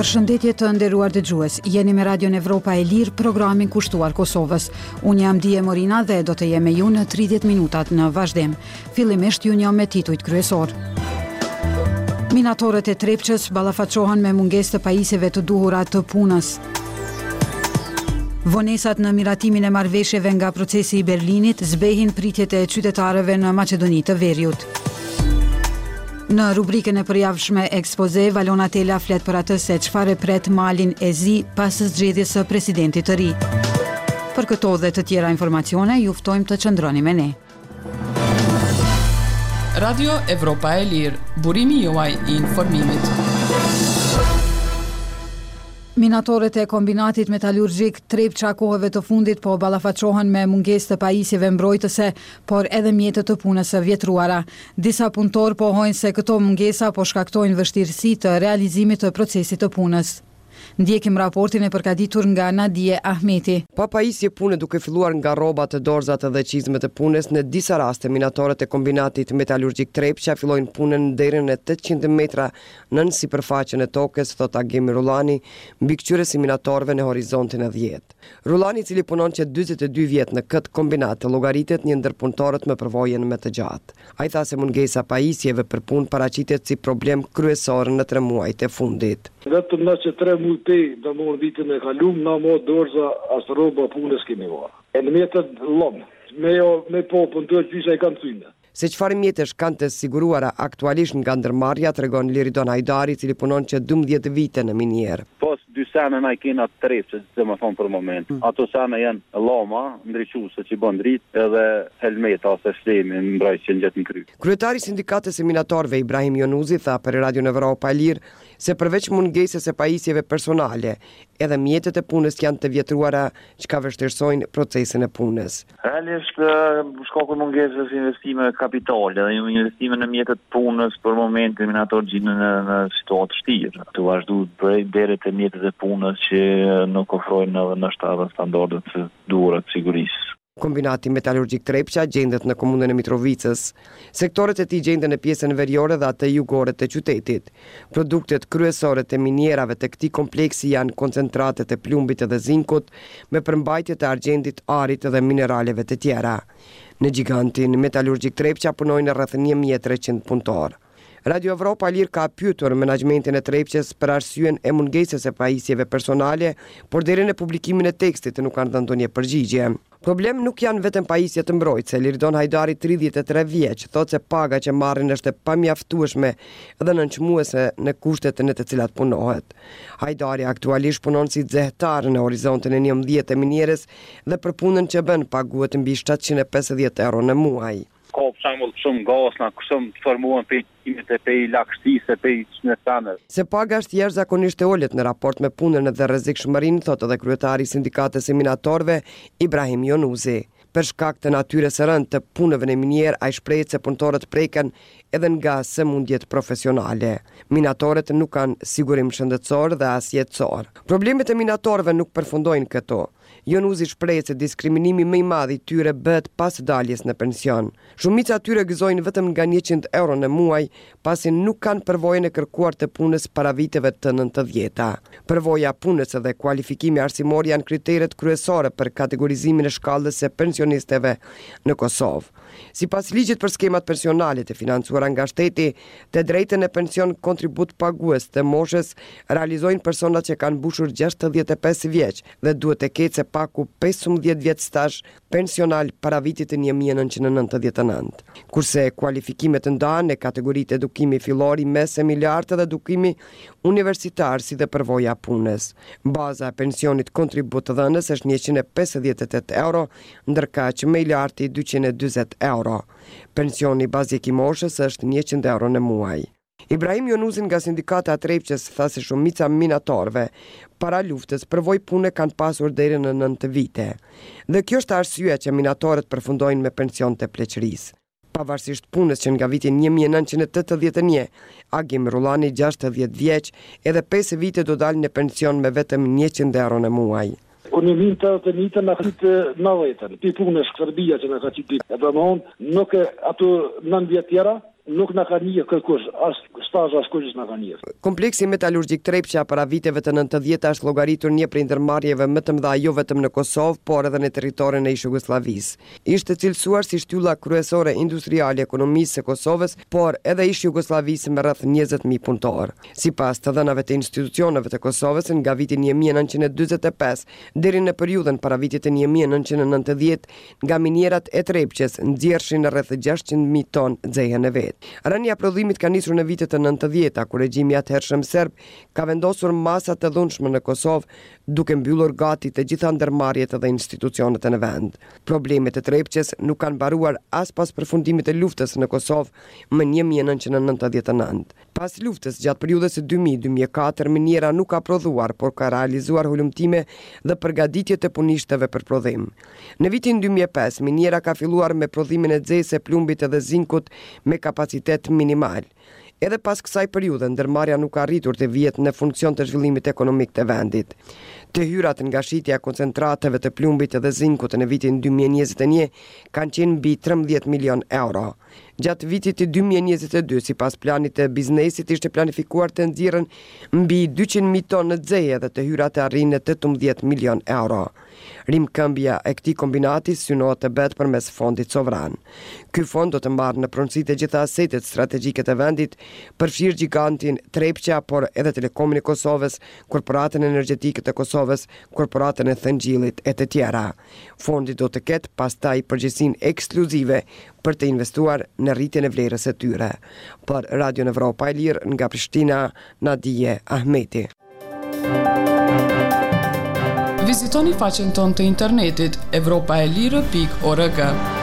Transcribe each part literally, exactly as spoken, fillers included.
Përshëndetje të nderuar dëgjues, jeni me Radion Evropa e Lirë, programin kushtuar Kosovës. Unë jam Dije Morina dhe do të jem me ju në tridhjetë minutat në vazhdim. Fillimisht ju njeh me titujt kryesor. Minatorët e Trepçës ballafaqohen me mungesë të pajisjeve të duhura të punës. Vonesat në miratimin e marrëveshjeve nga procesi i Berlinit zbehin pritjet e qytetarëve në Maqedoni të Veriut. Në rubrikën e përjavshme ekspoze, Valona Tela flet për atë se çfarë pret Malin e Zi pas zgjedhjes së presidentit të ri. Për këto dhe të tjera informacione, ju ftojmë të qëndroni me ne. Radio Evropa e Lirë, burimi juaj i informimit. Minatorët e kombinatit metalurgjik Trepça kohëve të fundit po ballafaqohen me mungesë të pajisjeve mbrojtëse, por edhe mjete të punës së vjetruara. Disa punëtor pohojnë se këto mungesa po shkaktojnë vështirësi të realizimit të procesit të punës. Ndjekim raportin e përgatitur nga Nadije Ahmeti. Pa pajisje pune duke filluar nga rrobat, dorzat dhe çizmet e punës, në disa raste minatorët e kombinatit metalurgjik Trepça fillojnë punën në derën e tetëqind metra nën sipërfaqen e tokës, thot Agim Rullani, mbikëqyrës i minatorëve në horizontin e dhjetë. Rullani, i cili punon që dyzet e dy vjet në këtë kombinat, llogaritet një ndër punëtorët me përvojën më të gjatë. Ai tha se mungesa pajisjeve për punë paraqitet si problem kryesor në tre muajt e fundit. Vetëm në që tre muaj pe, do më vitin e kalum, na mo dorza as rroba punës kemi marrë. E në mjetët lëmë, me, me po punëtor gjysha i kanë cynë. Se çfarë mjetesh kanë të siguruara aktualisht nga ndërmarrja, tregon Liridon Hajdari, i cili punon që dymbëdhjetë vite në minier. Pos dy sene na i kena të Trepçës, se më thonë për moment. Mm. Ato sene janë llama, ndriçuese që bën dritë, edhe helmeta ose shlemi mbrojtje gjatë në kry. Kryetari i sindikatës së minatorëve Ibrahim Jonuzi tha për Radio Evropa e Lirë se përveç mungesës së pajisjeve personale, edhe mjetet e punës janë të vjetruara, çka vështirësojnë procesin e punës. Realisht shkaku i mungesës investime kapitale dhe investime në mjetet punës për momentin minator gjinë në, në situatë vështirë. Të vazhdu drejt deret e mjetet e punës që nuk ofrojnë edhe në shtatë standardet të duhura të sigurisë. Kombinati metalurgjik Trepça gjendet në komunën e Mitrovicës. Sektorët e tij gjenden në pjesën veriore dhe atë jugore të qytetit. Produktet kryesore të minierave të këtij kompleksi janë koncentratet e plumbit dhe zinkut, me përmbajtje të argjendit, arit dhe mineraleve të tjera. Në gigantin metalurgjik Trepça punojnë rreth një mijë e treqind punëtor. Radio Evropa Lirë ka pyetur menaxhmentin e Trepçës për arsyen e mungesës së pajisjeve personale, por deri në publikimin e tekstit nuk kanë dhënë ndonjë përgjigje. Problem nuk janë vetëm pajisjet të mbrojtëse. Liridon Hajdari, tridhjetë e tre vjeç, thotë se paga që marrin është e pamjaftueshme dhe nënçmuese në kushtet në të cilat punohet. Hajdari aktualisht punon si zehtar në horizontin e njëmbëdhjetë minierës dhe për punën që bën paguhet mbi shtatëqind e pesëdhjetë euro në muaj. Ka për shembull shumë gasna, shumë të formuan pe imet e pe lagështisë, pe çmetanë. Se paga është jashtëzakonisht e ulët në raport me punën dhe rrezikshmërinë, thotë edhe kryetari i sindikatës së minatorëve Ibrahim Jonuzi. Për shkak të natyrës së rëndë të punëve në minier, ai shprehet se punëtorët preken edhe nga sëmundjet profesionale. Minatorët nuk kanë sigurim shëndetësor dhe as jetësor. Problemet e minatorëve nuk përfundojnë këto. Jonuzi shprehet se diskriminimi më i madh i tyre bëhet pas daljes në pension. Shumica tyre gëzojnë vetëm nga njëqind euro në muaj, pasi nuk kanë përvojën e kërkuar të punës para viteve të nëntëdhjeta. Përvoja punës dhe kualifikimi arsimor janë kriteret kryesore për kategorizimin e shkallës së pensionistëve në Kosovë. Sipas ligjit për skemat pensionale të financuara nga shteti, të drejtën e pension kontribut pagues të moshës realizojnë personat që kanë mbushur gjashtëdhjetë e pesë vjeç dhe duhet të ketë se paku pesëmbëdhjetë vjet stazh pensional para vitit të një mijë e nëntëqind e nëntëdhjetë e nëntë. Kurse kualifikimet ndahen në kategoritë edukimi fillor, mes, emiljart dhe edukimi universitar si dhe përvoja punës. Baza e pensionit kontribut të dhënës është njëqind e pesëdhjetë e tetë euro, ndërkaq më i larti dyqind e dyzet euro. Pensioni bazik i moshës është njëqind euro në muaj. Ibrahim Jonuzin nga sindikata e Trepçës tha se shumica minatorëve para luftës përvoj pune kanë pasur deri në nëntë vite. Dhe kjo është arsyeja që minatorët përfundojnë me pension të pleqërisë. Pavarësisht punës që nga vitin një mijë e nëntëqind e tetëdhjetë e një, Agim Rullani, gjashtëdhjetë vjeç, edhe pesë vite do dalë në pension me vetëm njëqind euro në muaj. Unë një minë të të një të në kritë në vetën, pi punës këtërbija që në ka qitit. E do më onë, nuk e ato nën vjetë tjera, nuk na ka njeh kërkush, as stazh as kush na ka njeh. Kompleksi metalurgjik Trepça para viteve të nëntëdhjetë është llogaritur një prej ndërmarrjeve më të mëdha jo vetëm në Kosovë, por edhe në territorin e ish Jugosllavisë. Ishte cilësuar si shtylla kryesore industriale e ekonomisë së Kosovës, por edhe ish Jugosllavisë me rreth njëzet mijë punëtor. Sipas të dhënave të institucioneve të Kosovës, nga viti një mijë e nëntëqind e dyzet e pesë deri në periudhën para vitit të një mijë e nëntëqind e nëntëdhjetë, nga minierat e Trepçës nxjerrshin rreth gjashtëqind mijë ton xejën e vet. Rënia prodhimit ka nisur në vitet e nëntëdhjeta, kur regjimi atëhershëm serb ka vendosur masa të dhunshme në Kosovë, duke mbyllur gati të gjitha ndërmarrjet dhe institucionet në vend. Problemet e Trepçës nuk kanë mbaruar as pas përfundimit të luftës në Kosovë më një mijë e nëntëqind e nëntëdhjetë e nëntë. Pas luftës, gjatë periudhës së dy mijë deri në dy mijë e katër, miniera nuk ka prodhuar, por ka realizuar hulumtime dhe përgatitje të punishtëve për prodhim. Në vitin dy mijë e pesë, miniera ka filluar me prodhimin e xejse, plumbit dhe zinkut me kapacitet minimal. Edhe pas kësaj periudhe, ndërmarrja nuk ka arritur të vihet në funksion të zhvillimit ekonomik të vendit. Të hyrat nga shitja e koncentrateve të plumbit dhe zinkut në vitin dy mijë e njëzet e një kanë qenë mbi trembëdhjetë milion euro. Gjatë vitit të dy mijë e njëzet e dy, sipas planit të biznesit, ishte planifikuar të nxjerrën mbi dyqind mijë tonë xeje dhe të hyrat të arrijnë tetëmbëdhjetë milion euro. Rimkëmbja e këtij kombinati synohet të bëhet përmes fondit sovran. Ky fond do të marrë në pronësi të gjitha asetet strategjike të vendit, përfshirë gigantin Trepça, por edhe Telekomin e Kosovës, korporatën energjetike të Kosovës, korporatën e Thëngjillit e të tjera. Fondi do të ketë pastaj përgjegjësinë ekskluzive për të investuar në rritjen e vlerës së tyre. Për Radio Evropa e Lirë nga Prishtina, Nadije Ahmeti. Vizitoni faqen tonë të internetit evropaelire pikë org.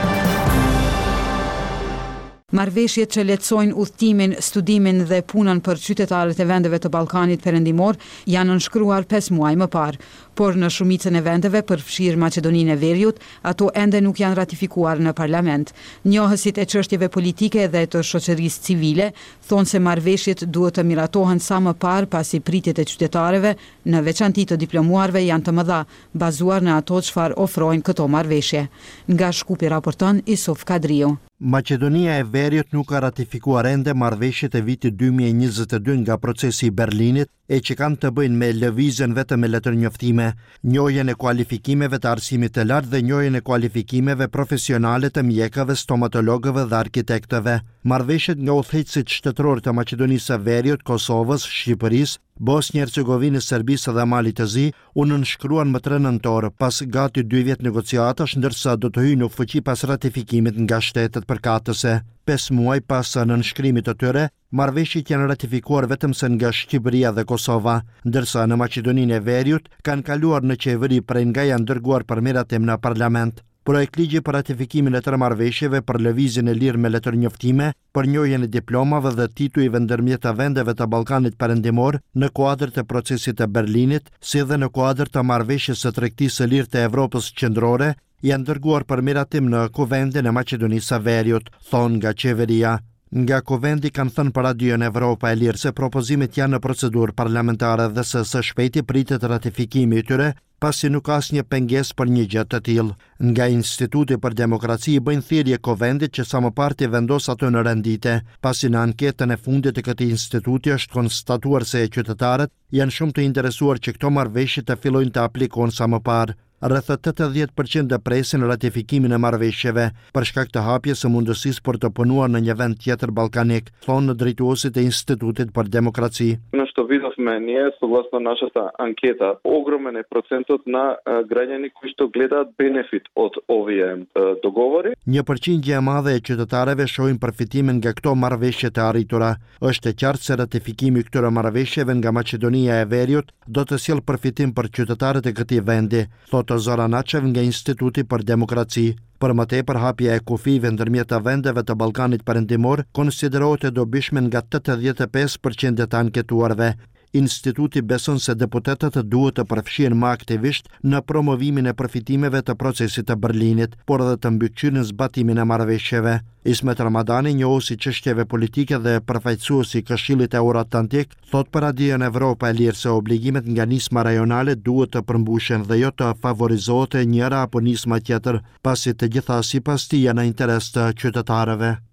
Marrëveshjet që lehtësojnë udhëtimin, studimin dhe punën për qytetarët e vendeve të Ballkanit Perëndimor janë nënshkruar pesë muaj më parë, por në shumicën e vendeve, përfshirë Maqedoninë e Veriut, ato ende nuk janë ratifikuar në parlament. Njohësit e çështjeve politike dhe të shoqërisë civile thonë se marrëveshjet duhet të miratohen sa më parë, pasi pritjet e qytetarëve, në veçanti të diplomuarve, janë të mëdha, bazuar në ato çfarë ofrojnë këto marrëveshje. Nga Shkupi raporton Isuf Kadriu. Maqedonia e Veriut nuk ka ratifikuar ende marrëveshjet e vitit dy mijë e njëzet e dy nga procesi i Berlinit, e që kanë të bëjnë me lëvizjen vetëm me letër njoftime, njohjen e kualifikimeve të arsimit të lartë dhe njohjen e kualifikimeve profesionale të mjekëve, stomatologëve dhe arkitektëve. Marrëveshjet nga udhëheqësit shtetëror të Maqedonisë së Veriut, Kosovës, Shqipërisë, Bosnjë Hercegovinës, Serbisë dhe Malit të Zi u nënshkruan më tre nëntor, pas gati dy vjet negociatash, ndërsa do të hyjnë në fuqi pas ratifikimit nga shtetet përkatëse. Pesë muaj pas nënshkrimit të tyre, marrëveshjet janë ratifikuar vetëm se nga Shqipëria dhe Kosova, ndërsa në Maqedoninë e Veriut kanë kaluar në qeveri prej nga janë dërguar për miratim në parlament. Projekt ligji për ratifikimin e tre marrëveshjeve për lëvizjen e lirë me letër njoftime, për njohjen e diplomave dhe titujve ndërmjet të vendeve të Ballkanit Perëndimor në kuadër të procesit të Berlinit, si dhe në kuadër të marrëveshjes së tregtisë së lirë të Evropës qendrore, janë dërguar për miratim në Kuvendin e Maqedonisë së Veriut, thonë nga qeveria. Nga Kuvendi kanë thënë për Radio Evropa e Lirë se propozimet janë në procedurë parlamentare dhe se së shpejti pritet ratifikimi i tyre, pasi nuk ka asnjë pengesë për një gjë të tillë. Nga Instituti për Demokraci bëjnë thirrje Kuvendit që sa më parë të vendos ato në rendite, pasi në anketën e fundit të këtij instituti është konstatuar se qytetarët janë shumë të interesuar që këto marrëveshje të fillojnë të aplikohen sa më parë. Rreth tetëdhjetë përqind presin ratifikimin e marrëveshjeve për shkak të hapjes së mundësisë për të punuar në një vend tjetër ballkanik, thonë drejtuesit e Institutit për Demokraci. No što vidovme ние, согласно нашата анкета, огромен е процентот на граѓани кои што гледаат бенефит од овие договори. Një përqindje e madhe e qytetarëve shohin përfitimin nga këto marrëveshje të arritura. Është e qartë se ratifikimi i këtyre marrëveshjeve nga Maqedonia e Veriut do të sjellë përfitim për qytetarët e këtij vendi, thotë Zora Naçev nga Instituti për Demokraci. Për më tepër, hapja e kufive ndërmjet të vendeve të Ballkanit Perëndimor konsiderohet e dobishme nga tetëdhjetë e pesë përqind të anketuarve. Instituti beson se deputetët duhet të përfshihen më aktivisht në promovimin e përfitimeve të procesit të Berlinit, por edhe të mbikëqyrjen zbatimin e marrëveshjeve. Ismet Ramadani, njohuesi çështjeve politike dhe përfaqësuesi i Këshillit Euroatlantik, thot për Radio Evropa e Lirë se obligimet nga nisma rajonale duhet të përmbushen dhe jo të favorizohet njëra apo nisma tjetër, pasi të gjitha sipas tij janë në interes të qytetarëve.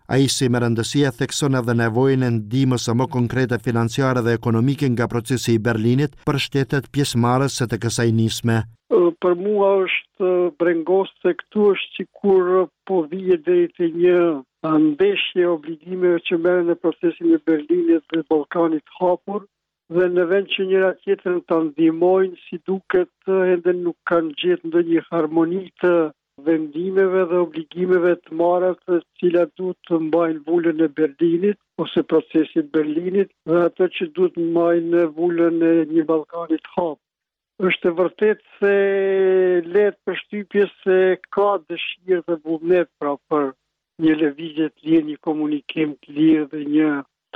Ai si me rëndësia thekson edhe nevojën e ndihmës së më konkrete financiare dhe ekonomike nga procesi i Berlinit për shtetet pjesëmarrëse të kësaj nisme. Për mua është brengos se këtu është sikur po vije deri te një ndeshje obligimeve që merren në procesin e Berlinit dhe Ballkanit hapur, dhe në vend që njëra tjetrën ta ndihmojnë, si duket ende nuk kanë gjetur ndonjë harmoni të vendimeve dhe obligimeve të marra të cilat duhet të mbajnë vulën e Berlinit ose procesit Berlinit dhe ato që duhet të mbajnë vulën e një Ballkanit hapur. Është e vërtet se let përshtypje se ka dëshirë dhe vullnet pra për një lëvizje të lirë, një komunikim të lirë dhe një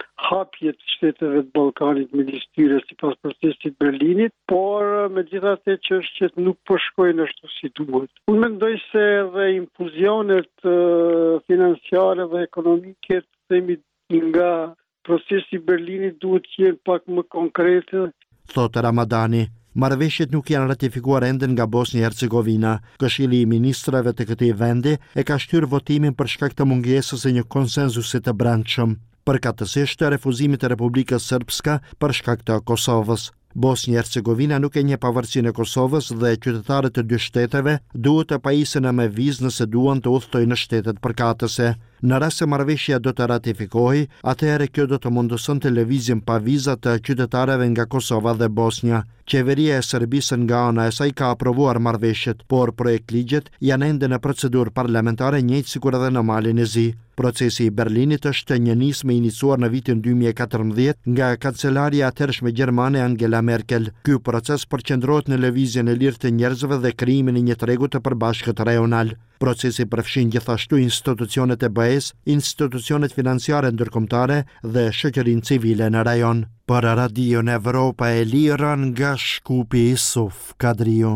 hapje të shteteve të Ballkanit midis tyre sipas procesit Berlinit, por megjithatë që është që nuk po shkojnë ashtu si duhet. Unë mendoj se edhe infuzionet uh, financiare dhe ekonomike themi nga procesi Berlinit duhet të jenë pak më konkrete. Thotë Ramadani. Marrëveshjet nuk janë ratifikuar ende nga Bosnia-Hercegovina. Këshilli i ministrave të këtij vendi e ka shtyrë votimin për shkak të mungesës së një konsensusi të brendshëm. Përkatësisht të refuzimit të Republikës Srpska për shkak të Kosovës. Bosnia-Hercegovina nuk e njeh pavarësinë e Kosovës dhe qytetarët e dy shteteve duhet të pajisen me vizë nëse duan të udhtojnë në shtetet përkatëse. Në rast se marrëveshja do të ratifikohej, atëherë kjo do të mundësonte lëvizjen pa viza të qytetarëve nga Kosova dhe Bosnia. Qeveria e Serbisë nga ana e saj ka aprovuar marrëveshjet, por projekt ligjet janë ende në procedurë parlamentare njëjtë sikur edhe në Malin e Zi. Procesi i Berlinit është një nismë iniciuar në vitin dy mijë e katërmbëdhjetë nga kancelaria e atëhershme gjermane Angela Merkel. Ky proces përqendrohet në lëvizjen e lirë të njerëzve dhe krijimin e një tregu të përbashkët rajonal. Procesi përfshin gjithashtu institucionet e B E-s, institucionet financiare ndërkombëtare dhe shoqërinë civile në rajon. Për Radion Evropa e Lirë nga Shkupi Isuf Kadriu.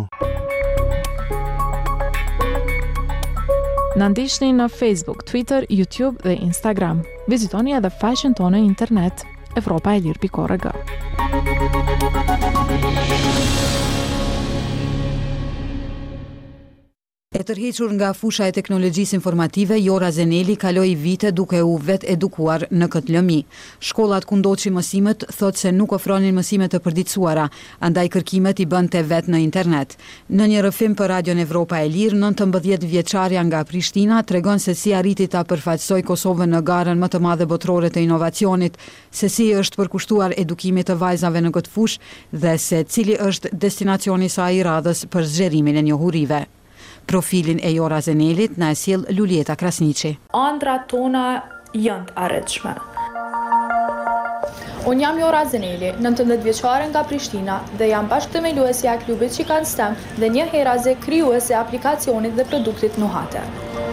Na ndiqni në Facebook, Twitter, YouTube dhe Instagram. Vizitoni edhe faqen tonë në internet evropa e lirë pikë org. E tërhequr nga fusha e teknologjisë informative, Jora Zeneli kaloi vite duke u vet edukuar në këtë lëmi. Shkollat ku ndoqi mësimet thotë se nuk ofronin mësime të përditësuara, andaj kërkimet i bënte vet në internet. Në një rrëfim për Radion Evropa e Lirë, nëntëmbëdhjetë vjeçarja nga Prishtina tregon se si arriti ta përfaqësoj Kosovën në garën më të madhe botërore të inovacionit, se si është përkushtuar edukimit të vajzave në këtë fushë dhe se cili është destinacioni i saj i radhës për zgjerimin e njohurive. Profilin e Jora Zenelit na e sjell Lulieta Krasniqi. Ëndrat tona janë të arritshme. Unë jam Jora Zeneli, nëntëmbëdhjetë vjeçare nga Prishtina dhe jam bashkëthemeluesja e klubit Çikan STEM dhe një heraze krijuese e aplikacionit dhe produktit Nuhate.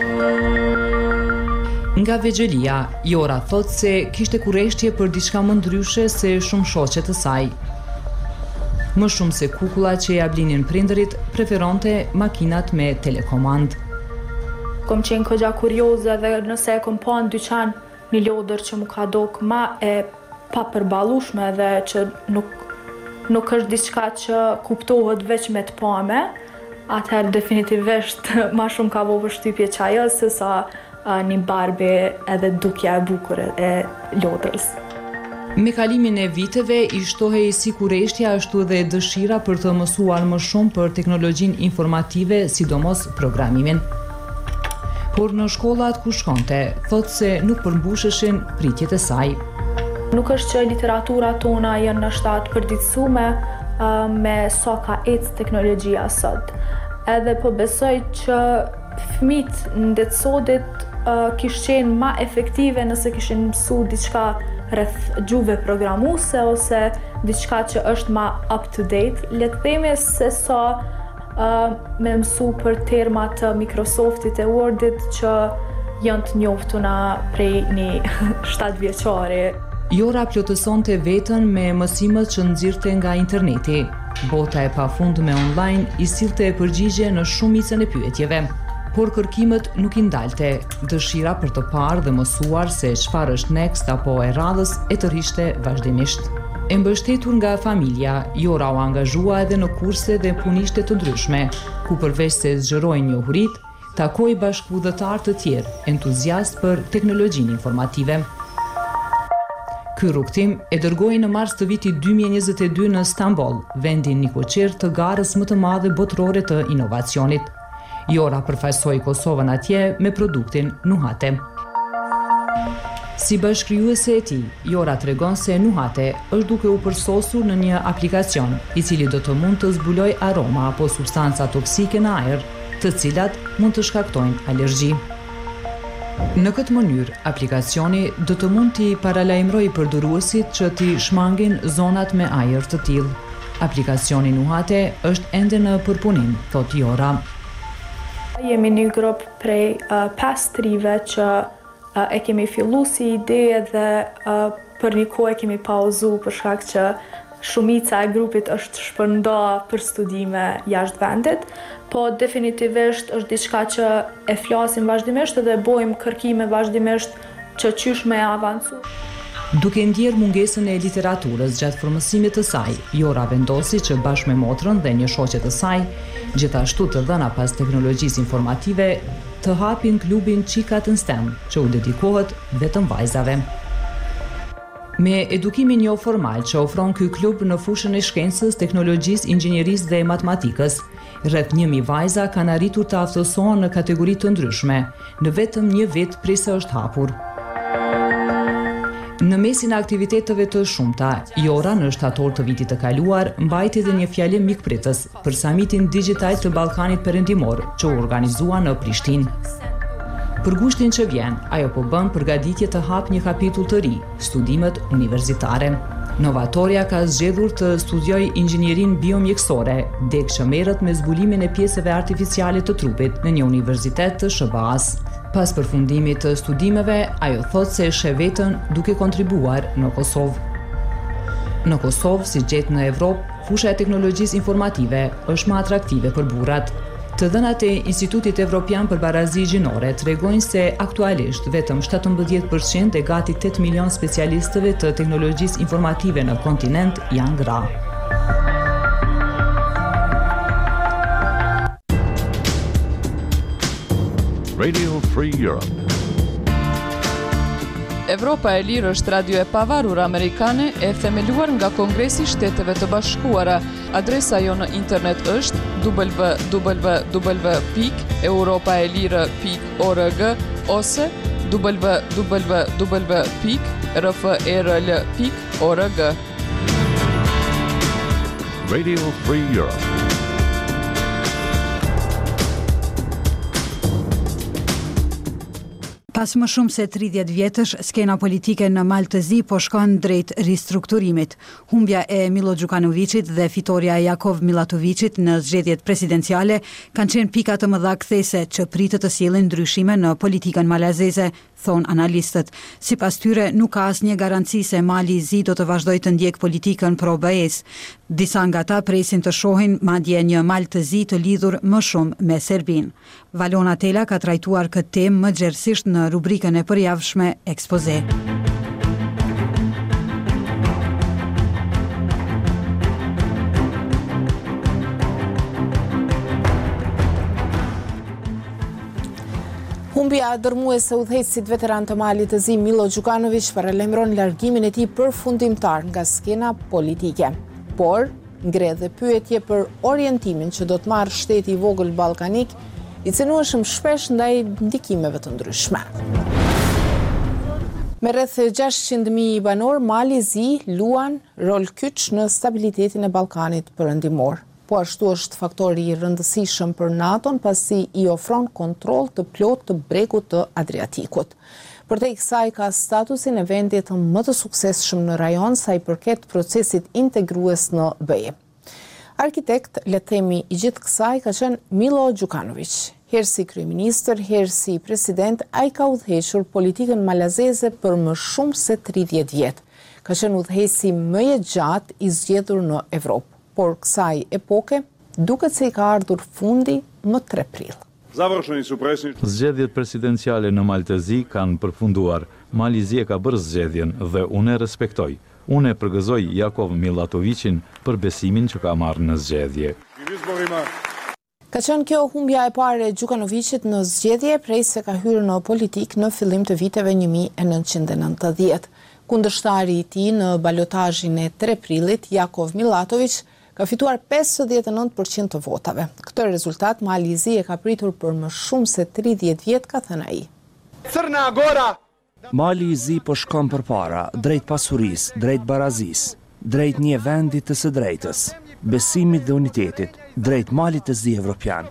Nga vegjelia, Jora thotë se kishte kurreshtje për diçka më ndryshe se shumë shoqe të saj. Më shumë se kukullat që ja blinin prindërit, preferonte makinat me telekomand. Kom qenë këgja kurioze dhe nëse e kom pa në dyqan një lodër që mu ka dok ma e pa përbalushme dhe që nuk, nuk është diçka që kuptohet veç me të pame, atëherë definitivisht ma shumë ka vo vështypje qajo se sa uh, një barbe edhe dukja e bukur e lodërës. Me kalimin e viteve, i shtohej si kurreshtja ashtu dhe dëshira për të mësuar më shumë për teknologjinë informative, sidomos programimin. Por në shkollat ku shkonte, thotë se nuk përmbusheshin pritjet e saj. Nuk është që literatura tona janë në shtatë përditësume uh, me sa ka ecë teknologjia sot. Edhe po besoj që fëmijët ndërtësodit uh, kishë qenë ma efektive nëse kishin mësu diçka rreth gjuhëve programuese ose diçka që është ma up to date. Le të themi se sa uh, me mësu për terma të Microsoftit e Wordit që janë të njoftuna prej një shtatë vjeçare. Jora plotësonte veten me mësimet që nxirrte nga interneti. Bota e pafundme online i sillte përgjigje në shumicën e pyetjeve. Por kërkimet nuk i ndalte, dëshira për të parë dhe mësuar se çfarë është next apo e radhës e tërhiqte vazhdimisht. E mbështetur nga familja, Jora u angazhua edhe në kurse dhe punishte të ndryshme, ku përveç se zgjeroi njohuritë, takoi bashkëpunëtar të tjerë entuziast për teknologjinë informative. Ky rrugtim e dërgoi në mars të vitit dy mijë e njëzet e dy në Stamboll, vendin nikoqir të garës më të madhe botërore të inovacionit. Jora përfaqësoi Kosovën atje me produktin Nuhate. Si bashkëkrijuese e tij, Jora tregon se Nuhate është duke u përsosur në një aplikacion, i cili do të mund të zbulojë aroma apo substanca toksike në ajër, të cilat mund të shkaktojnë alergji. Në këtë mënyrë, aplikacioni do të mund t'i paralajmërojë përdoruesit që t'i shmangin zonat me ajër të tillë. Aplikacioni Nuhate është ende në përpunim, thot Jora. Jemi një grup prej uh, pesë trive që uh, e kemi fillu si ide dhe uh, për një kohë e kemi pauzu për shkak që shumica e grupit është shpërnda për studime jashtë vendit, po definitivisht është diçka që e flasim vazhdimisht dhe bojmë kërkime vazhdimisht që qysh me avancu. Duke ndjerë mungesën e literaturës gjatë formësimit të saj, Jora vendosi që bashkë me motrën dhe një shoqe të saj, gjithashtu të dhëna pas teknologjisë informative, të hapin klubin Qikat në STEM, që u dedikohet vetëm vajzave. Me edukimin jo formal që ofron ky klub në fushën e shkencës, teknologjisë, inxhinierisë dhe matematikës, rreth një mijë vajza kanë arritur të aftësohen në kategori të ndryshme, në vetëm një vit prej se është hapur. Në mesin e aktiviteteve të shumta, Jora në shtator të vitit të kaluar mbajti edhe një fjalim mikpritës për samitin digital të Ballkanit Perëndimor, që u organizua në Prishtinë. Për gushtin që vjen, ajo po bën përgatitje të hap një kapitull të ri, studimet universitare. Novatorja ka zgjedhur të studiojë inxhinierin biomjekësore, dek që merret me zbulimin e pjesëve artificiale të trupit në një universitet të sh ba as. Pas përfundimit të studimeve, ajo thot se sheh veten duke kontribuar në Kosovë. Në Kosovë, si gjetë në Evropë, fusha e teknologjisë informative është më atraktive për burrat. Të dhënat e Institutit Evropian për Barazi Gjinore tregojnë se aktualisht vetëm shtatëmbëdhjetë përqind e gati tetë milion specialistëve të teknologjisë informative në kontinent janë gra. Radio Free Europe. Evropa e Lirë është radio e pavarur amerikane e themeluar nga Kongresi i Shteteve të Bashkuara. Adresa jo në internet është w w w pikë europaelire pikë org ose w w w pikë r f e r l pikë org. Radio Free Europe. Pas më shumë se tridhjetë vjetësh, skena politike në Maltëzi po shkon drejt ristrukturimit. Humbja e Milo Đukanovićit dhe fitoria e Jakov Milatovicit në zgjedhjet presidenciale kanë qenë pika të mëdha kthese që pritet të sjellin ndryshime në politikën malazeze, thon analistët. Sipas tyre, nuk ka asnjë garanci se Mali i Zi do të vazhdojë të ndjek politikën pro B E-s. Disa nga ta presin të shohin madje një Maltëzi të lidhur më shumë me Serbinë. Valona Tela ka trajtuar këtë temë më gjerësisht në rubrikën e përjavshme Ekspoze. Humbja dërmuese udhëheqësit veteran të Malit të Zi Milo Đukanović paralajmëron largimin e tij përfundimtar nga skena politike. Por ngre dhe pyetje për orientimin që do të marrë shteti i vogël ballkanik, i cënueshëm shpesh ndaj ndikimeve të ndryshme. Me rreth gjashtëqind mijë banor, Mali i Zi luan rol kyç në stabilitetin e Ballkanit Perëndimor. Po ashtu është faktori i rëndësishëm për NATO-n pasi i ofron kontroll të plotë të bregut të Adriatikut. Përtej kësaj ka statusin e vendit më të suksesshëm në rajon sa i përket procesit integrues në B E. Arkitekt, le të themi i gjithë kësaj ka qenë Milo Đukanović. Herë si kryeministër, herë si president, ai ka udhëhequr politikën malazeze për më shumë se tridhjetë vjet. Ka qenë udhëheqësi më i gjatë i zgjedhur në Evropë. Por kësaj epoke duket se i ka ardhur fundi më tre prill. Zgjedhjet presidenciale në Maltëzi kanë përfunduar. Mali i Zi e ka bërë zgjedhjen dhe unë e respektoj. Unë e përgëzoj Jakov Milatovicin për besimin që ka marrë në zgjedhje. Ka qenë kjo humbja e parë e Gjukanoviqit në zgjedhje prej se ka hyrë në politik në fillim të viteve një mijë e nëntëqind e nëntëdhjetë. Kundërshtari i tij në balotazhin e tre prillit, Jakov Milatović, ka fituar pesëdhjetë e nëntë përqind të votave. Këtë rezultat Mali i Zi e ka pritur për më shumë se tridhjetë vjet, ka thënë ai. Crna Gora. Mali i Zi po shkon përpara, drejt pasurisë, drejt barazisë, drejt një vendi të së drejtës, besimit dhe unitetit, drejt Malit të Zi evropian.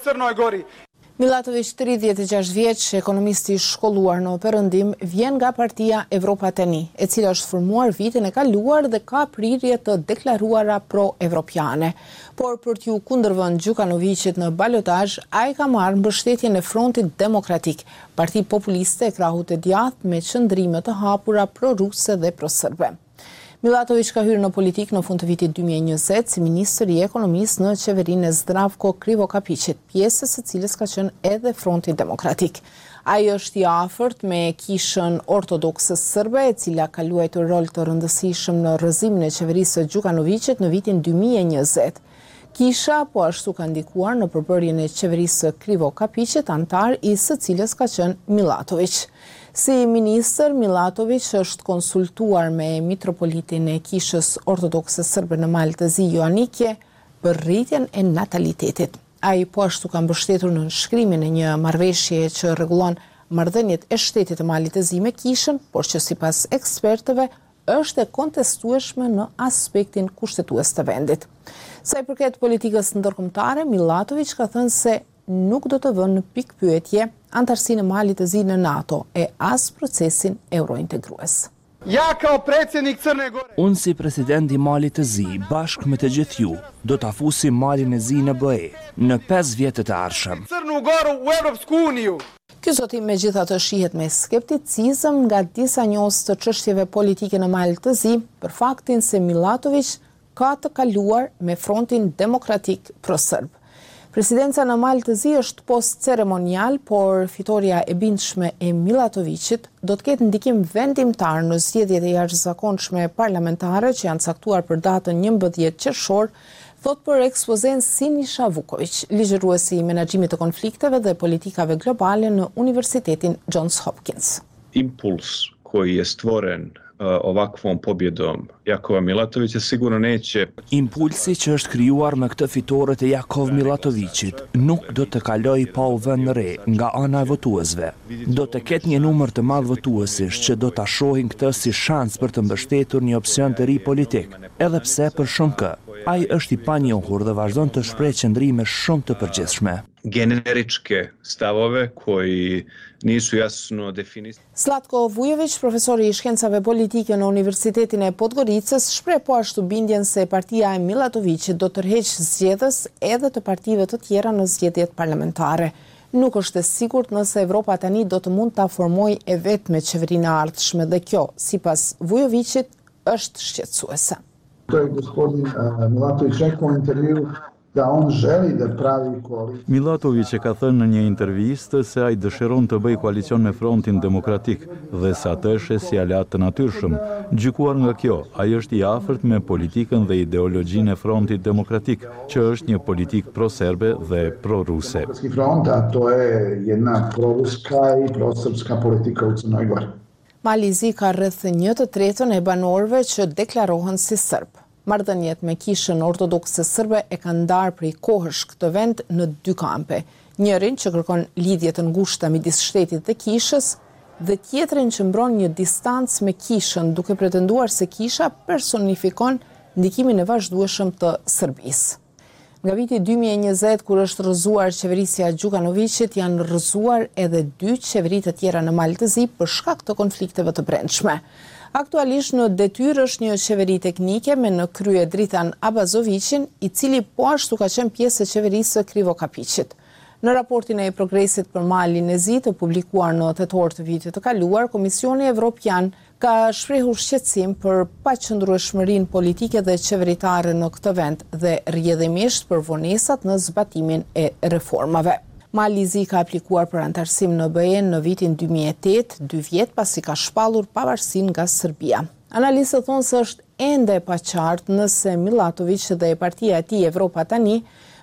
Milatović, tridhjetë e gjashtë vjeç, ekonomisti i shkolluar në Perëndim, vjen nga partia Evropa Tani, e cila është formuar vitin e kaluar dhe ka prirje të deklaruara pro-evropiane. Por për t'ju kundërvënë Gjukanoviqit në balotazh, ai ka marrë mbështetjen e Frontit Demokratik, parti populiste e krahut të djathtë me qëndrime të hapura pro-ruse dhe pro-serbe. Milatović ka hyrë në politik në fund të vitit dy mijë e njëzet si ministër i ekonomisë në qeverinë e Zdravko Krivokapićit, pjesës së cilës ka qenë edhe Fronti Demokratik. Ai është i afërt me kishën ortodokse serbe, e cila ka luajtur rol të rëndësishëm në rrëzimin e qeverisë së Gjukanoviqit në vitin dy mijë e njëzet. Kisha po ashtu ka ndikuar në përbërjen e qeverisë së Krivokapićit, antar i së cilës ka qenë Milatović. Si ministër, Milatović është konsultuar me mitropolitin e kishës ortodokse serbe në Malë të Zi Joanikje për rritjen e natalitetit. Ai po ashtu ka mbështetur në nënshkrimin e një marrëveshje që rregullon marrëdhëniet e shtetit të Malit të Zi me kishën, por që sipas ekspertëve është e kontestueshme në aspektin kushtetues të vendit. Sa i përket politikës ndërkombëtare, Milatović ka thënë se nuk do të vënë në pikpyetje antarësinë e Malit të Zi në NATO e as procesin eurointegrues. Ja kao predsjednik Crne Gore. Unë si president i Malit të Zi, bashkë me të gjithë ju, do të fusim Malin e Zi në B E në pesë vjetët e ardhshëm. Crnu Goru u Evropsku uniju. Ky zotim megjithatë shihet me skepticizëm nga disa njohës të çështjeve politike në Mal të Zi për faktin se Milatović ka të kaluar me Frontin Demokratik pro-serb. Presidenca në Mal të Zi është post ceremonial, por fitoria e bindshme e Milatovićit do të ketë ndikim vendimtar në zgjedhjet e jashtëzakonshme parlamentare që janë caktuar për datën njëmbëdhjetë qershor, thot për ekspozen Siniša Vuković, ligjëruesi i menaxhimit të konflikteve dhe politikave globale në Universitetin Johns Hopkins. Impuls koji je stvoren ovakvom pobjedom Jakova Milatovića sigurno neće. Impulsi që është krijuar me këtë fitore të Jakov Milatovićit nuk do të kalojë pa u vënë re nga ana e votuesve. Do të ketë një numër të madh votuesish që do ta shohin këtë si shans për të mbështetur një opsion të ri politik, edhe pse për shumë kë ai është i panjohur dhe vazhdon të shprehë qëndrime shumë të përgjithshme. Generičke stavove koji nisu jasno definisani. Zlatko Vujović, profesori i shkencave politike në Universitetin e Podgoricës, shpreh po ashtu bindjen se partia e Milatovićit do tërheqë zgjedhës edhe të partive të tjera në zgjedhjet parlamentare. Nuk është e sigurt nëse Evropa tani do të mund ta formojë e vet me qeverinë e ardhshme dhe kjo, sipas Vujovićit, është shqetësuese. To je gospodin Milatović rekao u intervju da on želi da pravi koaliciju. Milatović e ka thënë në një intervistë se ai dëshiron të bëjë koalicion me Frontin Demokratik dhe se atë është si aleat të natyrshëm. Gjykuar nga kjo, ai është i afërt me politikën dhe ideologjinë e Frontit Demokratik, që është një politikë pro-serbe dhe pro-ruse. Front, a to je jedna proruska i prosrpska politika u Crnoj Gori. Mali i Zi ka rreth një të tretën e banorëve që deklarohen si serb. Marrëdhëniet me kishën ortodokse serbe e kanë ndarë prej kohësh këtë vend në dy kampe. Njërin që kërkon lidhje të ngushta midis shtetit dhe kishës, dhe tjetrin që mbron një distancë me kishën, duke pretenduar se kisha personifikon ndikimin e vazhdueshëm të Serbisë. Nga viti dy mijë e njëzet, kur është rrëzuar qeverisja Gjukanoviqit, janë rrëzuar edhe dy qeveri të tjera në Mal të Zi për shkak të konflikteve të brendshme. Aktualisht në detyrë është një qeveri teknike me në krye Dritan Abazovićin, i cili po ashtu ka qenë pjesë e qeverisë së Krivokapićit. Në raportin e progresit për Malin e Zi të publikuar në tetor të vitit të kaluar, Komisioni Evropian ka shprehur shqetësim për paqëndrueshmërinë politike dhe qeveritare në këtë vend dhe rrjedhimisht për vonesat në zbatimin e reformave. Mali i Zi ka aplikuar për antarësim në B E në vitin dy mijë e tetë, dy vjet pasi ka shpallur pavarësinë nga Serbia. Analistët thonë se është ende e paqartë nëse Milatović dhe partia e tij Evropa tani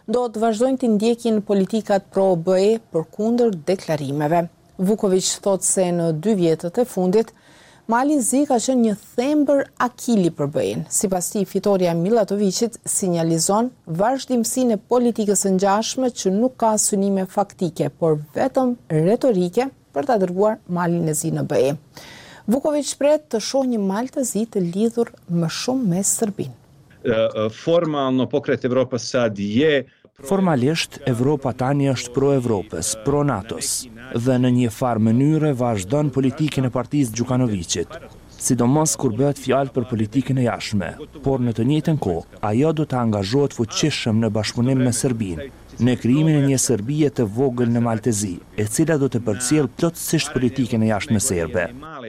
do të vazhdojnë të ndjekin politikat pro-B E përkundër deklarimeve. Vuković thot se në dy vjetët e fundit, Mali Zi ka qenë një thembër akili për B E-n. Sipas tij, fitoria e Milatovicit sinjalizon vazhdimsinë e politikës së ngjashme që nuk ka synime faktike, por vetëm retorike për ta dërguar Malin e Zi në B E. Vuković pret të shohë një Mal të Zi të lidhur më shumë me Serbinë. Formalno pokret Evropa sad je Formalisht, Evropa tani është pro-Evropës, pro-Natos, dhe në një farë mënyre vazhdon politikën e partisë Gjukanovićit, sidomos kur bëhet fjalë për politikën e jashtme, por në të njëjtën kohë, ajo do të angazhohet fuqishëm në bashkëpunim me Serbinë, në krijimin e një Serbie të vogël në Maltezi, e cila do të përcjellë plotësisht politikën e jashtme serbe.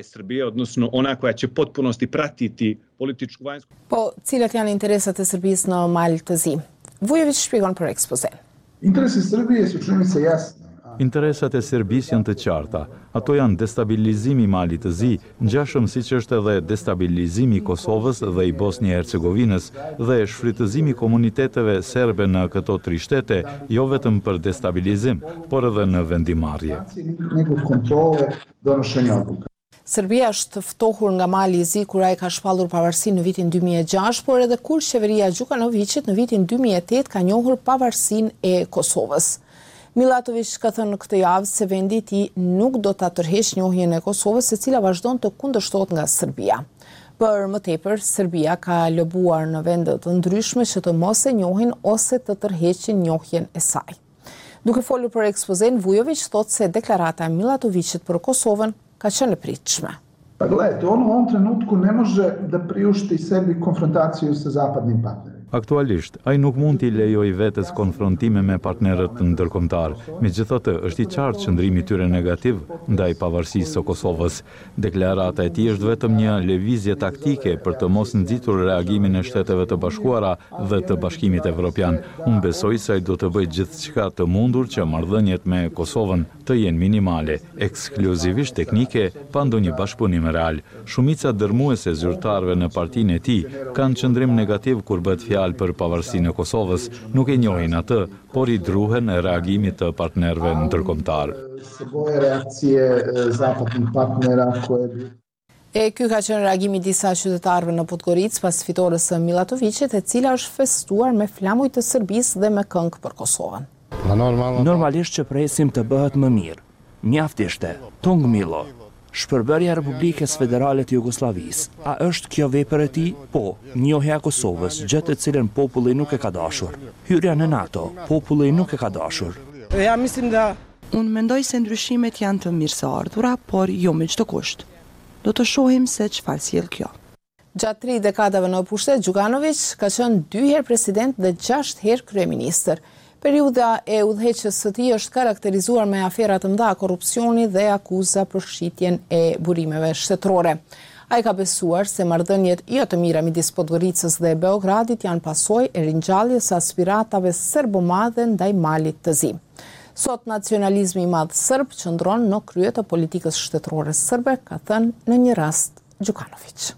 Po, cilat janë interesat e Serbisë në Maltezi? Vujović shpjegon për ekspozen. Interesi Serbije su čini mi se jasni. Interesat e Serbisë janë të qarta. Ato janë destabilizimi i Malit të Zi, ngjashëm siç është edhe destabilizimi i Kosovës dhe i Bosnjë e Hercegovinës dhe shfrytëzimi i komuniteteve serbe në këto tri shtete, jo vetëm për destabilizim, por edhe në vendimarrje. Nekog kontrole donošenja odluka. Serbia është ftohur nga Mali i Zi kur ai ka shpallur pavarësinë në vitin dy mijë e gjashtë, por edhe kur qeveria e Gjukanovićit në vitin dy mijë e tetë ka njohur pavarësinë e Kosovës. Milatović ka thënë këtë javë se vendi i tij nuk do ta tërheqë njohjen e Kosovës, e cila vazhdon të kundërshtohet nga Serbia. Për më tepër, Serbia ka lobuar në vende të ndryshme që të mos e njohin ose të tërheqin njohjen e saj. Duke folur për ekspozen, Vujović thotë se deklarata e Milatovićit për Kosovën ka qenë e pritshme. Pa gledajte, on u ovom trenutku ne može da priušti sebi konfrontaciju sa zapadnim partnerima. Aktualisht, ai nuk mund t'i lejoj vetes konfrontime me partnerët ndërkombëtar. Megjithatë, është i qartë qëndrimi i tyre negativ ndaj pavarësisë së Kosovës. Deklarata e tij është vetëm një lëvizje taktike për të mos nxitur reagimin e Shteteve të Bashkuara dhe të Bashkimit Evropian. Unë besoj se ai do të bëjë gjithçka të mundur që marrëdhëniet me Kosovën të jenë minimale, ekskluzivisht teknike, pa ndonjë bashkëpunim real. Shumica dërmuese zyrtarëve në partinë e tij kanë qëndrim negativ kur bëhet fjalë për pavarësinë e Kosovës, nuk e njohin atë, por i druhen e reagimit të partnerëve ndërkombëtar. Se boje reakcije zapadnih partnera koje E ky ka qenë reagimi i disa qytetarëve në Podgoricë pas fitores së Milatovićit, e cila është festuar me flamuj të Serbisë dhe me këngë për Kosovën. Normalisht që presim të bëhet më mirë. Mjaft ishte, Tong Milo, shpërbërja e Republikës Federale të Jugosllavisë. A është kjo vepër e tij? Po, njohja e Kosovës, gjë të cilën populli nuk e ka dashur. Hyrja në NATO, populli nuk e ka dashur. Ja mislim da unë mendoj se ndryshimet janë të mirëseardhura, por jo me çdo kusht. Do të shohim se çfarë sjell kjo. Gjatë tri dekadave në pushtet, Gjukanović ka qenë dy herë president dhe gjashtë herë kryeministër. Periudha e udhëheqjes së tij është karakterizuar me afera të mëdha korrupsioni dhe akuza për shitjen e burimeve shtetërore. Ai ka besuar se marrëdhëniet jo të mira midis Podgoricës dhe Beogradit janë pasojë e ringjalljes së aspiratave serbo-madhe ndaj Malit të Zi. Sot nacionalizmi i madh serb qëndron në krye të politikës shtetërore serbe, ka thënë në një rast Gjukanović.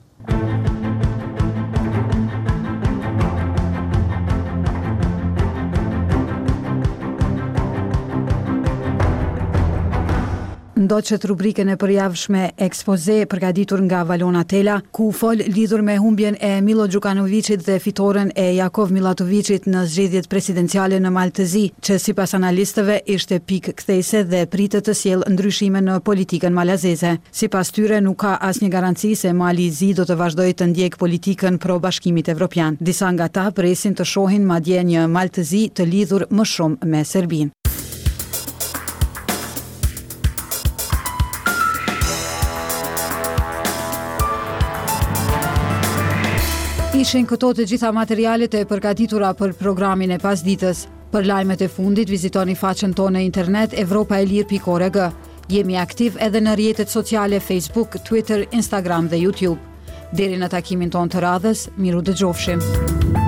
Ndoqët rubrikën e përjavshme ekspoze përgatitur nga Valona Tela, ku fol lidhur me humbjen e Milo Gjukanovićit dhe fitoren e Jakov Milatovicit në zgjedhjet presidenciale në Malë të Zi, që sipas analistëve ishte pikë kthese dhe pritet të sjellë ndryshime në politikën malazeze. Sipas tyre nuk ka asnjë garanci se Mali i Zi do të vazhdojë të ndjek politikën pro Bashkimit Evropian. Disa nga ta presin të shohin madje një Malë të Zi të lidhur më shumë me Serbinë. Ishin këto të gjitha materialet e përgatitura për programin e pasditës. Për lajmet e fundit, vizitoni faqen tonë në internet evropa e lirë pikë org. Jemi aktiv edhe në rrjetet sociale Facebook, Twitter, Instagram dhe YouTube. Deri në takimin tonë të radhës, miru dëgjofshim.